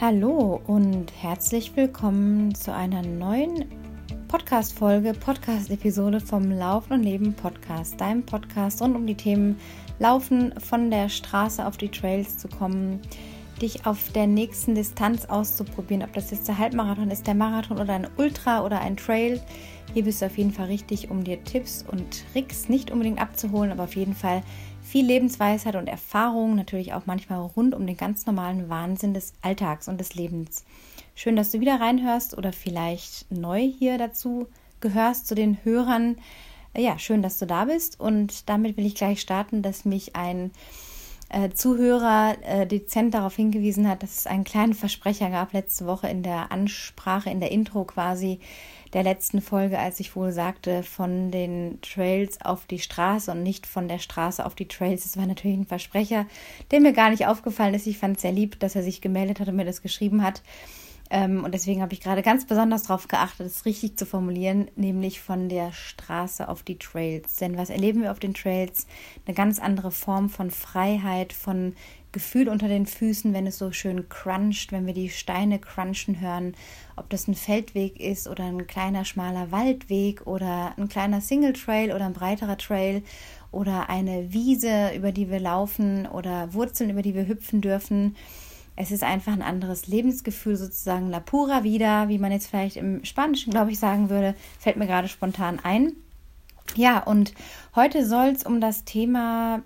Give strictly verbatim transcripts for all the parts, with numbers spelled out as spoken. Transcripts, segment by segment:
Hallo und herzlich willkommen zu einer neuen Podcast-Folge, Podcast-Episode vom Laufen und Leben Podcast, deinem Podcast rund um die Themen Laufen, von der Straße auf die Trails zu kommen, dich auf der nächsten Distanz auszuprobieren, ob das jetzt der Halbmarathon ist, der Marathon oder ein Ultra oder ein Trail. Hier bist du auf jeden Fall richtig, um dir Tipps und Tricks nicht unbedingt abzuholen, aber auf jeden Fall viel Lebensweisheit und Erfahrung, natürlich auch manchmal rund um den ganz normalen Wahnsinn des Alltags und des Lebens. Schön, dass du wieder reinhörst oder vielleicht neu hier dazu gehörst, zu den Hörern. Ja, schön, dass du da bist, und damit will ich gleich starten, dass mich ein äh, Zuhörer äh, dezent darauf hingewiesen hat, dass es einen kleinen Versprecher gab letzte Woche in der Ansprache, in der Intro quasi der letzten Folge, als ich wohl sagte, von den Trails auf die Straße und nicht von der Straße auf die Trails. Das war natürlich ein Versprecher, der mir gar nicht aufgefallen ist. Ich fand es sehr lieb, dass er sich gemeldet hat und mir das geschrieben hat. Und deswegen habe ich gerade ganz besonders darauf geachtet, es richtig zu formulieren, nämlich von der Straße auf die Trails. Denn was erleben wir auf den Trails? Eine ganz andere Form von Freiheit, von Gefühl unter den Füßen, wenn es so schön cruncht, wenn wir die Steine crunchen hören, ob das ein Feldweg ist oder ein kleiner schmaler Waldweg oder ein kleiner Single Trail oder ein breiterer Trail oder eine Wiese, über die wir laufen, oder Wurzeln, über die wir hüpfen dürfen. Es ist einfach ein anderes Lebensgefühl, sozusagen la pura vida, wie man jetzt vielleicht im Spanischen, glaube ich, sagen würde, fällt mir gerade spontan ein. Ja, und heute soll es um das Thema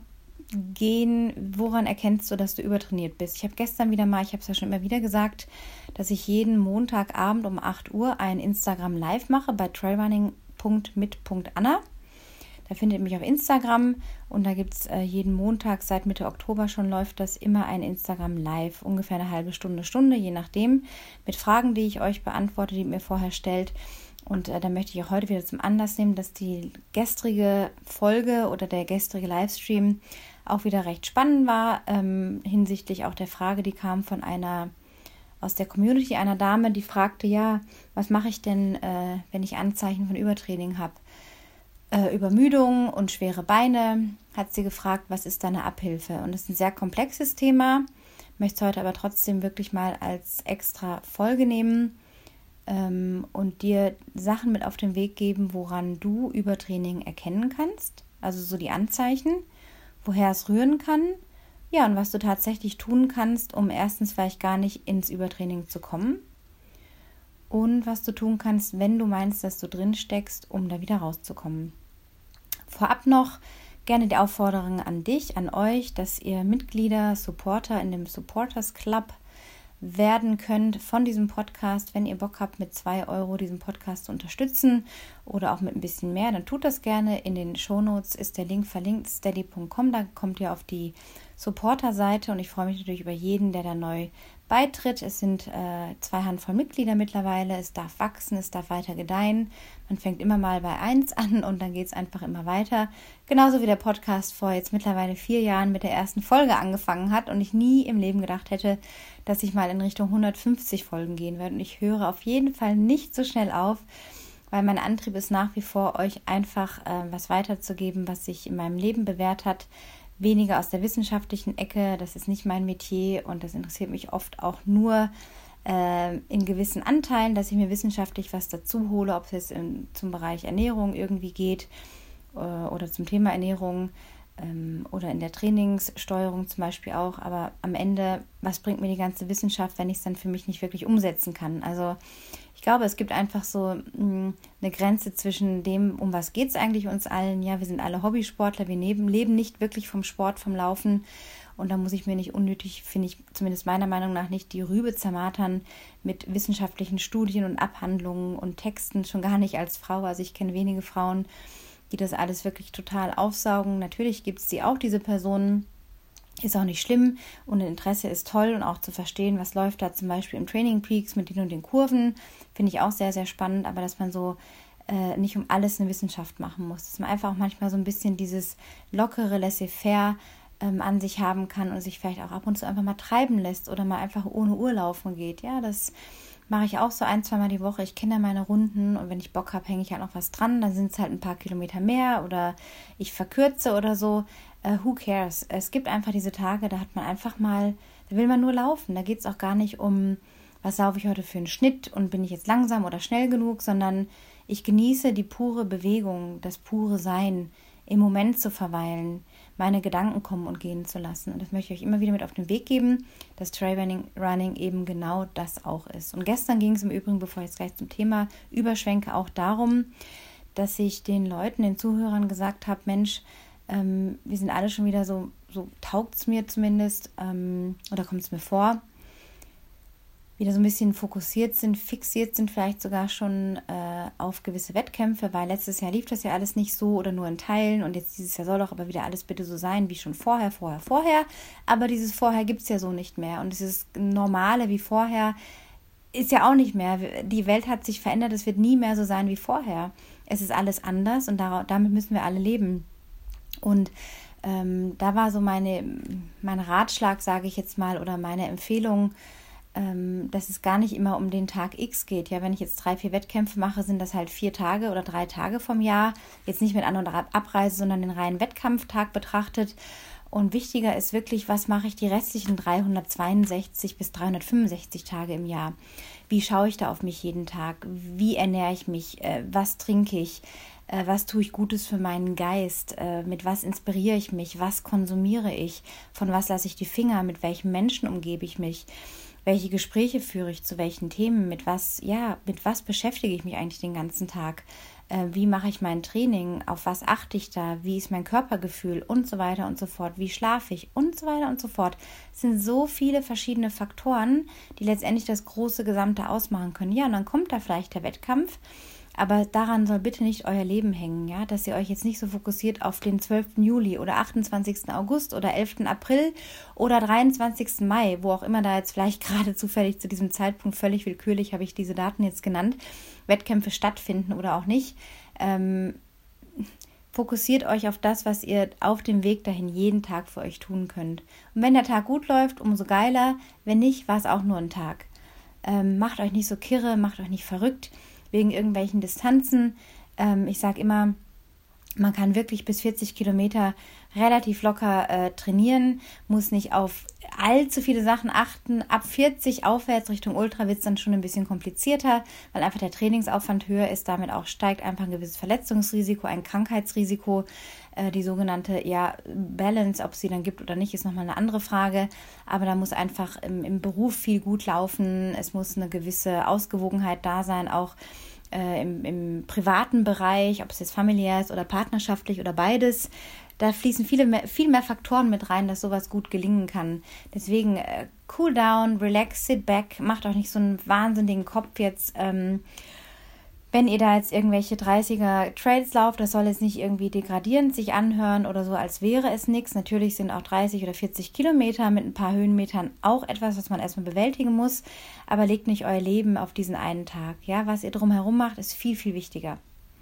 gehen, woran erkennst du, dass du übertrainiert bist. Ich habe gestern wieder mal, ich habe es ja schon immer wieder gesagt, dass ich jeden Montagabend um acht Uhr ein Instagram Live mache bei trailrunning punkt mit punkt anna. Da findet ihr mich auf Instagram, und da gibt es äh, jeden Montag, seit Mitte Oktober schon läuft das, immer ein Instagram Live, ungefähr eine halbe Stunde, Stunde, je nachdem, mit Fragen, die ich euch beantworte, die ihr mir vorher stellt. Und äh, da möchte ich auch heute wieder zum Anlass nehmen, dass die gestrige Folge oder der gestrige Livestream auch wieder recht spannend war, ähm, hinsichtlich auch der Frage, die kam von einer aus der Community, einer Dame, die fragte, ja, was mache ich denn, äh, wenn ich Anzeichen von Übertraining habe? Äh, Übermüdung und schwere Beine, hat sie gefragt, was ist da eine Abhilfe? Und das ist ein sehr komplexes Thema, möchte es heute aber trotzdem wirklich mal als extra Folge nehmen ähm, und dir Sachen mit auf den Weg geben, woran du Übertraining erkennen kannst, also so die Anzeichen, woher es rühren kann, ja, und was du tatsächlich tun kannst, um erstens vielleicht gar nicht ins Übertraining zu kommen, und was du tun kannst, wenn du meinst, dass du drin steckst, um da wieder rauszukommen. Vorab noch gerne die Aufforderung an dich, an euch, dass ihr Mitglieder, Supporter in dem Supporters Club werden könnt von diesem Podcast. Wenn ihr Bock habt, mit zwei Euro diesen Podcast zu unterstützen oder auch mit ein bisschen mehr, dann tut das gerne. In den Shownotes ist der Link verlinkt, steady punkt com, da kommt ihr auf die Supporter-Seite, und ich freue mich natürlich über jeden, der da neu beitritt. Es sind äh, zwei Handvoll Mitglieder mittlerweile, es darf wachsen, es darf weiter gedeihen. Man fängt immer mal bei eins an und dann geht es einfach immer weiter. Genauso wie der Podcast vor jetzt mittlerweile vier Jahren mit der ersten Folge angefangen hat und ich nie im Leben gedacht hätte, dass ich mal in Richtung hundertfünfzig Folgen gehen werde. Und ich höre auf jeden Fall nicht so schnell auf, weil mein Antrieb ist nach wie vor, euch einfach äh, was weiterzugeben, was sich in meinem Leben bewährt hat. Weniger aus der wissenschaftlichen Ecke, das ist nicht mein Metier, und das interessiert mich oft auch nur äh, in gewissen Anteilen, dass ich mir wissenschaftlich was dazu hole, ob es jetzt in, zum Bereich Ernährung irgendwie geht äh, oder zum Thema Ernährung ähm, oder in der Trainingssteuerung zum Beispiel auch. Aber am Ende, was bringt mir die ganze Wissenschaft, wenn ich es dann für mich nicht wirklich umsetzen kann? Also ich glaube, es gibt einfach so mh, eine Grenze zwischen dem, um was geht es eigentlich uns allen. Ja, wir sind alle Hobbysportler, wir leben, leben nicht wirklich vom Sport, vom Laufen. Und da muss ich mir nicht unnötig, finde ich zumindest meiner Meinung nach nicht, die Rübe zermartern mit wissenschaftlichen Studien und Abhandlungen und Texten, schon gar nicht als Frau. Also ich kenne wenige Frauen, die das alles wirklich total aufsaugen. Natürlich gibt es die auch, diese Personen. Ist auch nicht schlimm, und Interesse ist toll, und auch zu verstehen, was läuft da zum Beispiel im Training Peaks mit den und den Kurven, finde ich auch sehr, sehr spannend, aber dass man so äh, nicht um alles eine Wissenschaft machen muss, dass man einfach auch manchmal so ein bisschen dieses lockere Laissez-faire ähm, an sich haben kann und sich vielleicht auch ab und zu einfach mal treiben lässt oder mal einfach ohne Uhr laufen geht, ja, das mache ich auch so ein, zweimal die Woche. Ich kenne ja meine Runden und wenn ich Bock habe, hänge ich halt noch was dran. Dann sind es halt ein paar Kilometer mehr oder ich verkürze oder so. Uh, who cares? Es gibt einfach diese Tage, da hat man einfach mal, da will man nur laufen. Da geht es auch gar nicht um, was laufe ich heute für einen Schnitt und bin ich jetzt langsam oder schnell genug, sondern ich genieße die pure Bewegung, das pure Sein, im Moment zu verweilen, meine Gedanken kommen und gehen zu lassen. Und das möchte ich euch immer wieder mit auf den Weg geben, dass Trailrunning Running eben genau das auch ist. Und gestern ging es im Übrigen, bevor ich jetzt gleich zum Thema überschwenke, auch darum, dass ich den Leuten, den Zuhörern gesagt habe, Mensch, ähm, wir sind alle schon wieder so, so taugt es mir zumindest, ähm, oder kommt es mir vor, wieder so ein bisschen fokussiert sind, fixiert sind, vielleicht sogar schon äh, auf gewisse Wettkämpfe, weil letztes Jahr lief das ja alles nicht so oder nur in Teilen und jetzt dieses Jahr soll doch aber wieder alles bitte so sein wie schon vorher, vorher, vorher, aber dieses Vorher gibt es ja so nicht mehr und dieses Normale wie vorher ist ja auch nicht mehr. Die Welt hat sich verändert, es wird nie mehr so sein wie vorher. Es ist alles anders und dar- damit müssen wir alle leben. Und ähm, da war so meine, mein Ratschlag, sage ich jetzt mal, oder meine Empfehlung, dass es gar nicht immer um den Tag X geht. Ja, wenn ich jetzt drei, vier Wettkämpfe mache, sind das halt vier Tage oder drei Tage vom Jahr. Jetzt nicht mit An- und Abreise, sondern den reinen Wettkampftag betrachtet. Und wichtiger ist wirklich, was mache ich die restlichen dreihundertzweiundsechzig bis dreihundertfünfundsechzig Tage im Jahr? Wie schaue ich da auf mich jeden Tag? Wie ernähre ich mich? Was trinke ich? Was tue ich Gutes für meinen Geist? Mit was inspiriere ich mich? Was konsumiere ich? Von was lasse ich die Finger? Mit welchen Menschen umgebe ich mich? Welche Gespräche führe ich zu welchen Themen? Mit was, ja, mit was beschäftige ich mich eigentlich den ganzen Tag? Äh, wie mache ich mein Training? Auf was achte ich da? Wie ist mein Körpergefühl? Und so weiter und so fort. Wie schlafe ich? Und so weiter und so fort. Es sind so viele verschiedene Faktoren, die letztendlich das große Gesamte ausmachen können. Ja, und dann kommt da vielleicht der Wettkampf. Aber daran soll bitte nicht euer Leben hängen, ja, dass ihr euch jetzt nicht so fokussiert auf den zwölften Juli oder achtundzwanzigsten August oder elften April oder dreiundzwanzigsten Mai, wo auch immer da jetzt vielleicht gerade zufällig zu diesem Zeitpunkt, völlig willkürlich habe ich diese Daten jetzt genannt, Wettkämpfe stattfinden oder auch nicht. Ähm, fokussiert euch auf das, was ihr auf dem Weg dahin jeden Tag für euch tun könnt. Und wenn der Tag gut läuft, umso geiler. Wenn nicht, war es auch nur ein Tag. Ähm, macht euch nicht so kirre, macht euch nicht verrückt wegen irgendwelchen Distanzen. Ähm, ich sage immer, man kann wirklich bis vierzig Kilometer relativ locker äh, trainieren, muss nicht auf allzu viele Sachen achten. Ab vierzig aufwärts Richtung Ultra wird es dann schon ein bisschen komplizierter, weil einfach der Trainingsaufwand höher ist. Damit auch steigt einfach ein gewisses Verletzungsrisiko, ein Krankheitsrisiko. Äh, die sogenannte ja, Balance, ob es sie dann gibt oder nicht, ist nochmal eine andere Frage. Aber da muss einfach im, im Beruf viel gut laufen. Es muss eine gewisse Ausgewogenheit da sein, auch Äh, im, im privaten Bereich, ob es jetzt familiär ist oder partnerschaftlich oder beides. Da fließen viele mehr, viel mehr Faktoren mit rein, dass sowas gut gelingen kann. Deswegen äh, cool down, relax, sit back, macht euch nicht so einen wahnsinnigen Kopf jetzt. Ähm, wenn ihr da jetzt irgendwelche dreißiger Trails lauft, das soll jetzt nicht irgendwie degradierend sich anhören oder so, als wäre es nichts. Natürlich sind auch dreißig oder vierzig Kilometer mit ein paar Höhenmetern auch etwas, was man erstmal bewältigen muss. Aber legt nicht euer Leben auf diesen einen Tag. Ja, was ihr drumherum macht, ist viel, viel wichtiger.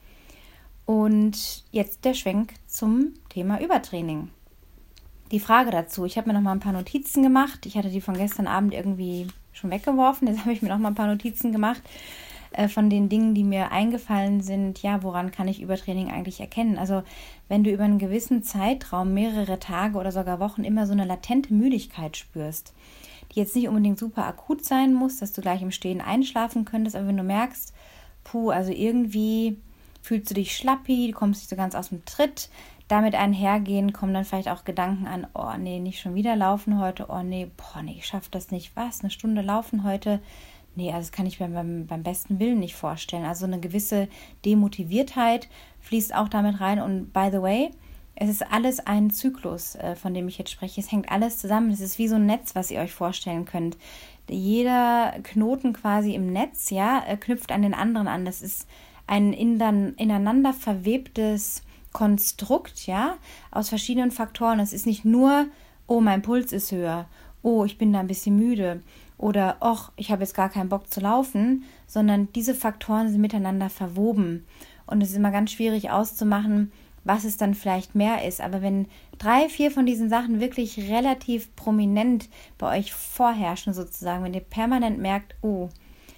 Und jetzt der Schwenk zum Thema Übertraining. Die Frage dazu, ich habe mir noch mal ein paar Notizen gemacht. Ich hatte die von gestern Abend irgendwie schon weggeworfen. Jetzt habe ich mir noch mal ein paar Notizen gemacht von den Dingen, die mir eingefallen sind, ja, woran kann ich Übertraining eigentlich erkennen? Also wenn du über einen gewissen Zeitraum, mehrere Tage oder sogar Wochen immer so eine latente Müdigkeit spürst, die jetzt nicht unbedingt super akut sein muss, dass du gleich im Stehen einschlafen könntest, aber wenn du merkst, puh, also irgendwie fühlst du dich schlappi, du kommst nicht so ganz aus dem Tritt, damit einhergehen, kommen dann vielleicht auch Gedanken an, oh nee, nicht schon wieder laufen heute, oh nee, boah nee, ich schaffe das nicht, was, eine Stunde laufen heute? Nee, also das kann ich mir beim, beim besten Willen nicht vorstellen. Also eine gewisse Demotiviertheit fließt auch damit rein. Und by the way, es ist alles ein Zyklus, äh, von dem ich jetzt spreche. Es hängt alles zusammen. Es ist wie so ein Netz, was ihr euch vorstellen könnt. Jeder Knoten quasi im Netz, ja, äh, knüpft an den anderen an. Das ist ein ineinander verwebtes Konstrukt, ja, aus verschiedenen Faktoren. Es ist nicht nur, oh, mein Puls ist höher, oh, ich bin da ein bisschen müde, oder, och, ich habe jetzt gar keinen Bock zu laufen, sondern diese Faktoren sind miteinander verwoben. Und es ist immer ganz schwierig auszumachen, was es dann vielleicht mehr ist. Aber wenn drei, vier von diesen Sachen wirklich relativ prominent bei euch vorherrschen sozusagen, wenn ihr permanent merkt, oh,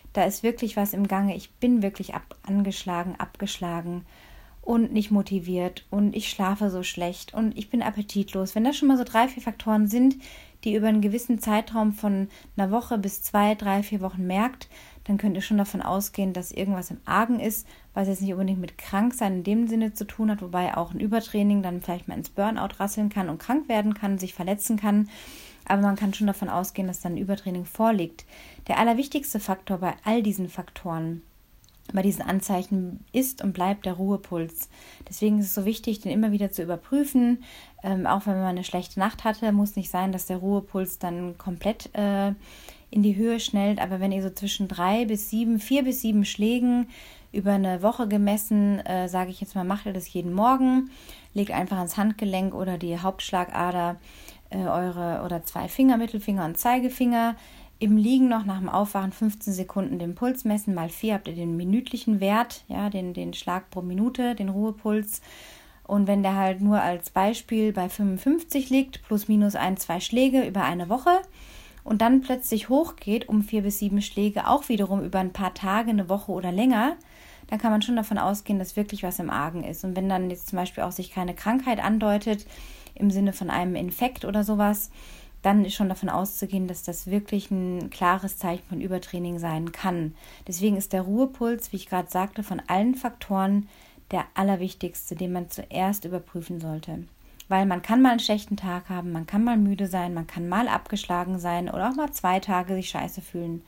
da ist wirklich was im Gange, ich bin wirklich ab, angeschlagen, abgeschlagen und nicht motiviert und ich schlafe so schlecht und ich bin appetitlos. Wenn das schon mal so drei, vier Faktoren sind, die über einen gewissen Zeitraum von einer Woche bis zwei, drei, vier Wochen merkt, dann könnt ihr schon davon ausgehen, dass irgendwas im Argen ist, was jetzt nicht unbedingt mit Kranksein in dem Sinne zu tun hat, wobei auch ein Übertraining dann vielleicht mal ins Burnout rasseln kann und krank werden kann, sich verletzen kann. Aber man kann schon davon ausgehen, dass dann ein Übertraining vorliegt. Der allerwichtigste Faktor bei all diesen Faktoren, bei diesen Anzeichen ist und bleibt der Ruhepuls. Deswegen ist es so wichtig, den immer wieder zu überprüfen. Ähm, auch wenn man eine schlechte Nacht hatte, muss nicht sein, dass der Ruhepuls dann komplett äh, in die Höhe schnellt. Aber wenn ihr so zwischen drei bis sieben, vier bis sieben Schlägen über eine Woche gemessen, äh, sage ich jetzt mal, macht ihr das jeden Morgen, legt einfach ans Handgelenk oder die Hauptschlagader äh, eure oder zwei Finger, Mittelfinger und Zeigefinger. Im Liegen noch nach dem Aufwachen fünfzehn Sekunden den Puls messen, mal vier habt ihr den minütlichen Wert, ja, den, den Schlag pro Minute, den Ruhepuls. Und wenn der halt nur als Beispiel bei fünfundfünfzig liegt, plus minus ein, zwei Schläge über eine Woche und dann plötzlich hochgeht um vier bis sieben Schläge, auch wiederum über ein paar Tage, eine Woche oder länger, dann kann man schon davon ausgehen, dass wirklich was im Argen ist. Und wenn dann jetzt zum Beispiel auch sich keine Krankheit andeutet, im Sinne von einem Infekt oder sowas, dann ist schon davon auszugehen, dass das wirklich ein klares Zeichen von Übertraining sein kann. Deswegen ist der Ruhepuls, wie ich gerade sagte, von allen Faktoren der allerwichtigste, den man zuerst überprüfen sollte. Weil man kann mal einen schlechten Tag haben, man kann mal müde sein, man kann mal abgeschlagen sein oder auch mal zwei Tage sich scheiße fühlen.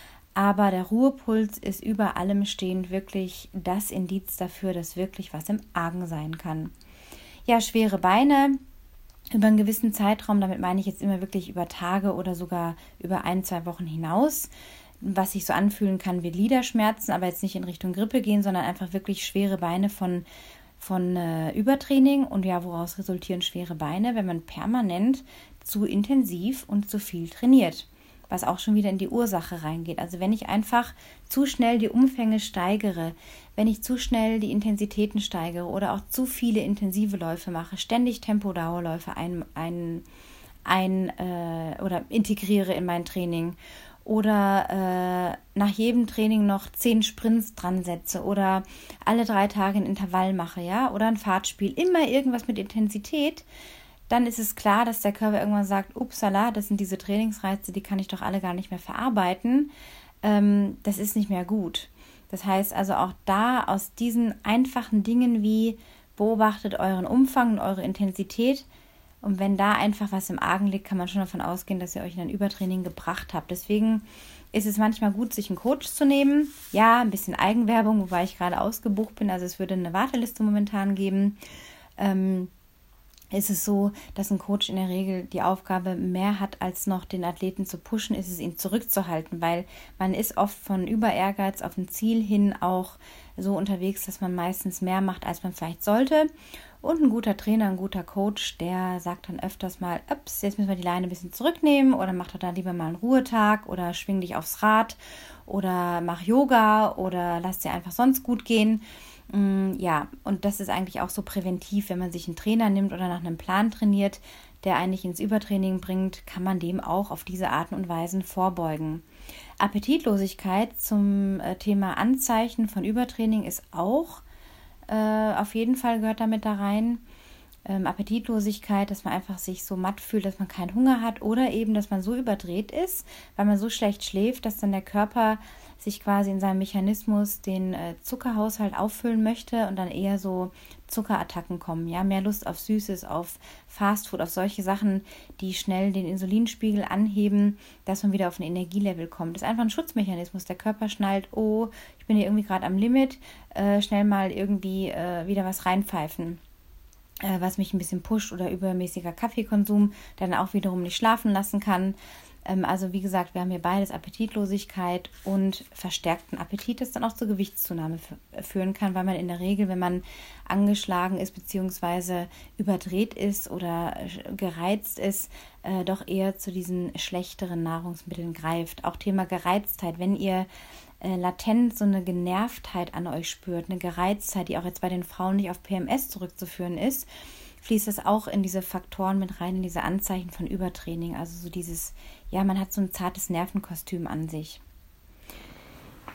Aber der Ruhepuls ist über allem stehend wirklich das Indiz dafür, dass wirklich was im Argen sein kann. Ja, schwere Beine über einen gewissen Zeitraum, damit meine ich jetzt immer wirklich über Tage oder sogar über ein, zwei Wochen hinaus, was sich so anfühlen kann wie Gliederschmerzen, aber jetzt nicht in Richtung Grippe gehen, sondern einfach wirklich schwere Beine von, von äh, Übertraining. Und ja, woraus resultieren schwere Beine? Wenn man permanent zu intensiv und zu viel trainiert, was auch schon wieder in die Ursache reingeht. Also wenn ich einfach zu schnell die Umfänge steigere, wenn ich zu schnell die Intensitäten steigere oder auch zu viele intensive Läufe mache, ständig Tempo-Dauerläufe ein, ein, ein äh, oder integriere in mein Training oder äh, nach jedem Training noch zehn Sprints dran setze oder alle drei Tage ein Intervall mache, ja, oder ein Fahrtspiel, immer irgendwas mit Intensität, dann ist es klar, dass der Körper irgendwann sagt, upsala, das sind diese Trainingsreize, die kann ich doch alle gar nicht mehr verarbeiten. Ähm, das ist nicht mehr gut. Das heißt also auch da aus diesen einfachen Dingen wie beobachtet euren Umfang und eure Intensität und wenn da einfach was im Argen liegt, kann man schon davon ausgehen, dass ihr euch in ein Übertraining gebracht habt. Deswegen ist es manchmal gut, sich einen Coach zu nehmen. Ja, ein bisschen Eigenwerbung, wobei ich gerade ausgebucht bin, also es würde eine Warteliste momentan geben. Ähm, ist es so, dass ein Coach in der Regel die Aufgabe mehr hat, als noch den Athleten zu pushen, ist es ihn zurückzuhalten, weil man ist oft von Über-Ehrgeiz auf ein Ziel hin auch so unterwegs, dass man meistens mehr macht, als man vielleicht sollte. Und ein guter Trainer, ein guter Coach, der sagt dann öfters mal, ups, jetzt müssen wir die Leine ein bisschen zurücknehmen oder mach doch da lieber mal einen Ruhetag oder schwing dich aufs Rad oder mach Yoga oder lass dir einfach sonst gut gehen. Ja, und das ist eigentlich auch so präventiv, wenn man sich einen Trainer nimmt oder nach einem Plan trainiert, der eigentlich ins Übertraining bringt, kann man dem auch auf diese Arten und Weisen vorbeugen. Appetitlosigkeit zum Thema Anzeichen von Übertraining ist auch, äh, auf jeden Fall gehört damit da rein. Ähm, Appetitlosigkeit, dass man einfach sich so matt fühlt, dass man keinen Hunger hat oder eben, dass man so überdreht ist, weil man so schlecht schläft, dass dann der Körper sich quasi in seinem Mechanismus den äh, Zuckerhaushalt auffüllen möchte und dann eher so Zuckerattacken kommen. Ja, mehr Lust auf Süßes, auf Fastfood, auf solche Sachen, die schnell den Insulinspiegel anheben, dass man wieder auf ein Energielevel kommt. Das ist einfach ein Schutzmechanismus. Der Körper schnallt, oh, ich bin hier irgendwie gerade am Limit, äh, schnell mal irgendwie äh, wieder was reinpfeifen, äh, was mich ein bisschen pusht oder übermäßiger Kaffeekonsum, der dann auch wiederum nicht schlafen lassen kann. Also wie gesagt, wir haben hier beides, Appetitlosigkeit und verstärkten Appetit, das dann auch zur Gewichtszunahme führen kann, weil man in der Regel, wenn man angeschlagen ist bzw. überdreht ist oder gereizt ist, äh, doch eher zu diesen schlechteren Nahrungsmitteln greift. Auch Thema Gereiztheit, wenn ihr äh, latent so eine Genervtheit an euch spürt, eine Gereiztheit, die auch jetzt bei den Frauen nicht auf P M S zurückzuführen ist, fließt das auch in diese Faktoren mit rein, in diese Anzeichen von Übertraining. Also so dieses, ja, man hat so ein zartes Nervenkostüm an sich.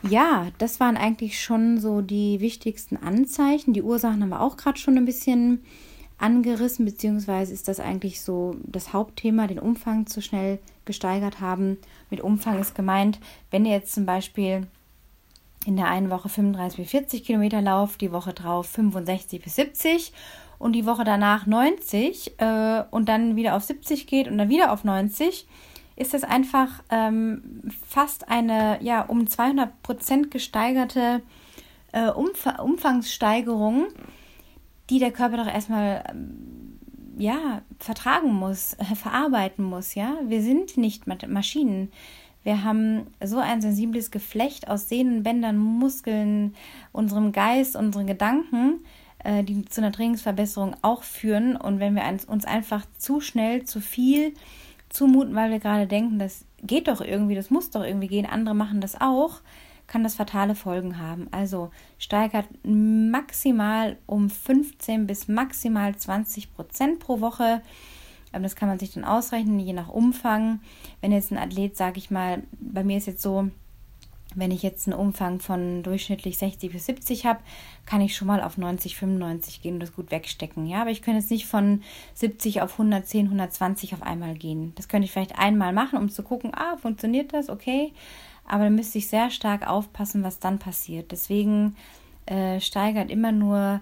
Ja, das waren eigentlich schon so die wichtigsten Anzeichen. Die Ursachen haben wir auch gerade schon ein bisschen angerissen, beziehungsweise ist das eigentlich so das Hauptthema, den Umfang zu schnell gesteigert haben. Mit Umfang ist gemeint, wenn ihr jetzt zum Beispiel in der einen Woche fünfunddreißig bis vierzig Kilometer lauft, die Woche drauf fünfundsechzig bis siebzig und die Woche danach neunzig äh, und dann wieder auf siebzig geht und dann wieder auf neunzig, ist das einfach ähm, fast eine ja um zweihundert Prozent gesteigerte äh, Umf- Umfangssteigerung, die der Körper doch erstmal ähm, ja, vertragen muss, äh, verarbeiten muss. Ja? Wir sind nicht Maschinen. Wir haben so ein sensibles Geflecht aus Sehnen, Bändern, Muskeln, unserem Geist, unseren Gedanken, äh, die zu einer Trainingsverbesserung auch führen. Und wenn wir uns einfach zu schnell, zu viel zumuten, weil wir gerade denken, das geht doch irgendwie, das muss doch irgendwie gehen, andere machen das auch, kann das fatale Folgen haben. Also steigert maximal um fünfzehn bis maximal zwanzig Prozent pro Woche. Das kann man sich dann ausrechnen, je nach Umfang. Wenn jetzt ein Athlet, sage ich mal, bei mir ist jetzt so, wenn ich jetzt einen Umfang von durchschnittlich sechzig bis siebzig habe, kann ich schon mal auf neunzig, fünfundneunzig gehen und das gut wegstecken. Ja, aber ich könnte jetzt nicht von siebzig auf hundertzehn, hundertzwanzig auf einmal gehen. Das könnte ich vielleicht einmal machen, um zu gucken, ah, funktioniert das? Okay. Aber dann müsste ich sehr stark aufpassen, was dann passiert. Deswegen äh, steigert immer nur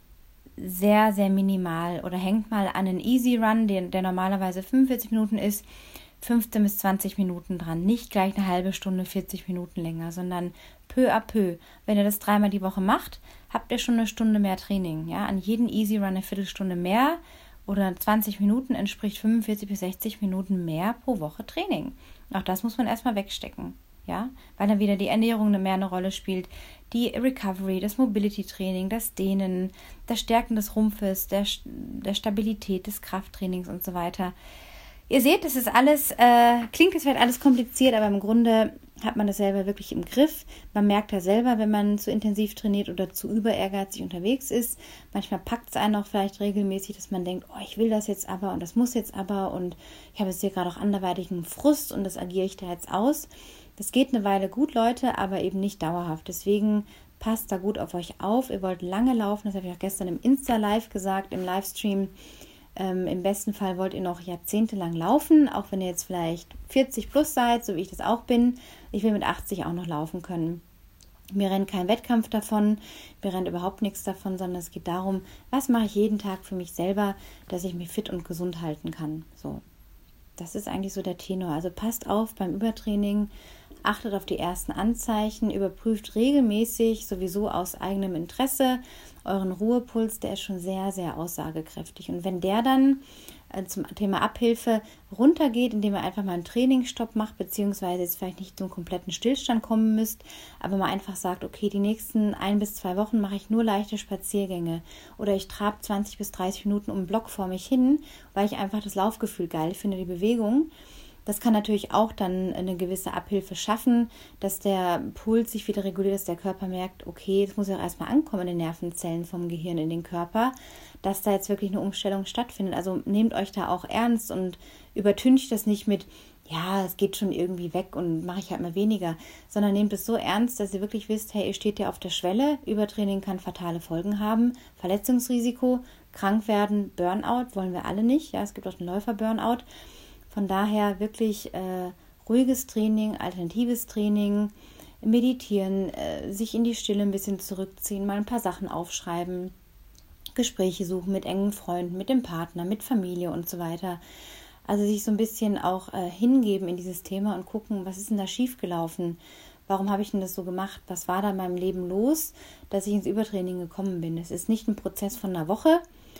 sehr, sehr minimal oder hängt mal an einen Easy Run, der, der normalerweise fünfundvierzig Minuten ist, fünfzehn bis zwanzig Minuten dran. Nicht gleich eine halbe Stunde, vierzig Minuten länger, sondern peu à peu. Wenn ihr das dreimal die Woche macht, habt ihr schon eine Stunde mehr Training. Ja? An jeden Easy Run eine Viertelstunde mehr oder zwanzig Minuten entspricht fünfundvierzig bis sechzig Minuten mehr pro Woche Training. Auch das muss man erstmal wegstecken. Ja, weil dann wieder die Ernährung eine mehr eine Rolle spielt, die Recovery, das Mobility-Training, das Dehnen, das Stärken des Rumpfes, der, der Stabilität des Krafttrainings und so weiter. Ihr seht, das ist alles, äh, klingt es vielleicht alles kompliziert, aber im Grunde hat man das selber wirklich im Griff. Man merkt ja selber, wenn man zu intensiv trainiert oder zu über ehrgeizig unterwegs ist. Manchmal packt es einen auch vielleicht regelmäßig, dass man denkt, oh, ich will das jetzt aber und das muss jetzt aber und ich habe jetzt hier gerade auch anderweitig einen Frust und das agiere ich da jetzt aus. Das geht eine Weile gut, Leute, aber eben nicht dauerhaft. Deswegen passt da gut auf euch auf. Ihr wollt lange laufen, das habe ich auch gestern im Insta-Live gesagt, im Livestream. Ähm, im besten Fall wollt ihr noch jahrzehntelang laufen, auch wenn ihr jetzt vielleicht vierzig plus seid, so wie ich das auch bin. Ich will mit achtzig auch noch laufen können. Mir rennt kein Wettkampf davon, mir rennt überhaupt nichts davon, sondern es geht darum, was mache ich jeden Tag für mich selber, dass ich mich fit und gesund halten kann. So, das ist eigentlich so der Tenor. Also passt auf beim Übertraining, achtet auf die ersten Anzeichen, überprüft regelmäßig, sowieso aus eigenem Interesse, euren Ruhepuls, der ist schon sehr, sehr aussagekräftig. Und wenn der dann äh, zum Thema Abhilfe runtergeht, indem ihr einfach mal einen Trainingsstopp macht, beziehungsweise jetzt vielleicht nicht zum kompletten Stillstand kommen müsst, aber mal einfach sagt, okay, die nächsten ein bis zwei Wochen mache ich nur leichte Spaziergänge oder ich trabe zwanzig bis dreißig Minuten um den Block vor mich hin, weil ich einfach das Laufgefühl geil finde, die Bewegung. Das kann natürlich auch dann eine gewisse Abhilfe schaffen, dass der Puls sich wieder reguliert, dass der Körper merkt, okay, das muss ja auch erstmal ankommen in den Nervenzellen vom Gehirn in den Körper, dass da jetzt wirklich eine Umstellung stattfindet. Also nehmt euch da auch ernst und übertüncht das nicht mit, ja, es geht schon irgendwie weg und mache ich halt mal weniger, sondern nehmt es so ernst, dass ihr wirklich wisst, hey, ihr steht ja auf der Schwelle, Übertraining kann fatale Folgen haben, Verletzungsrisiko, krank werden, Burnout, wollen wir alle nicht, ja, es gibt auch den Läufer-Burnout. Von daher wirklich äh, ruhiges Training, alternatives Training, meditieren, äh, sich in die Stille ein bisschen zurückziehen, mal ein paar Sachen aufschreiben, Gespräche suchen mit engen Freunden, mit dem Partner, mit Familie und so weiter. Also sich so ein bisschen auch äh, hingeben in dieses Thema und gucken, was ist denn da schiefgelaufen? Warum habe ich denn das so gemacht? Was war da in meinem Leben los, dass ich ins Übertraining gekommen bin? Es ist nicht ein Prozess von einer Woche,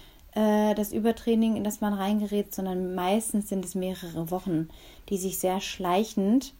das Übertraining, in das man reingerät, sondern meistens sind es mehrere Wochen, die sich sehr schleichend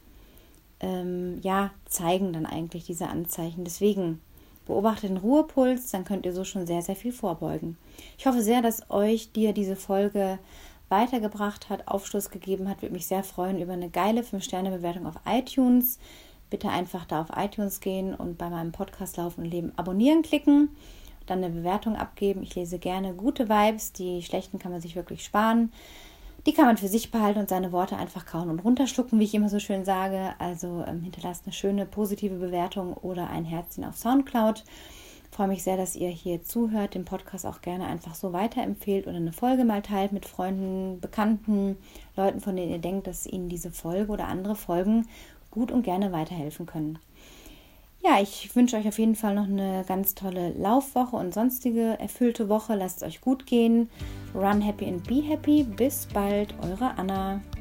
ähm, ja, zeigen dann eigentlich diese Anzeichen. Deswegen beobachtet den Ruhepuls, dann könnt ihr so schon sehr, sehr viel vorbeugen. Ich hoffe sehr, dass euch dir diese Folge weitergebracht hat, Aufschluss gegeben hat. Würde mich sehr freuen über eine geile fünf Sterne Bewertung auf iTunes. Bitte einfach da auf iTunes gehen und bei meinem Podcast Laufen und Leben abonnieren klicken. Dann eine Bewertung abgeben. Ich lese gerne gute Vibes, die schlechten kann man sich wirklich sparen. Die kann man für sich behalten und seine Worte einfach kauen und runterschlucken, wie ich immer so schön sage. Also ähm, hinterlasst eine schöne positive Bewertung oder ein Herzchen auf Soundcloud. Ich freue mich sehr, dass ihr hier zuhört, den Podcast auch gerne einfach so weiterempfehlt oder eine Folge mal teilt mit Freunden, Bekannten, Leuten, von denen ihr denkt, dass ihnen diese Folge oder andere Folgen gut und gerne weiterhelfen können. Ja, ich wünsche euch auf jeden Fall noch eine ganz tolle Laufwoche und sonstige erfüllte Woche. Lasst es euch gut gehen. Run happy and be happy. Bis bald, eure Anna.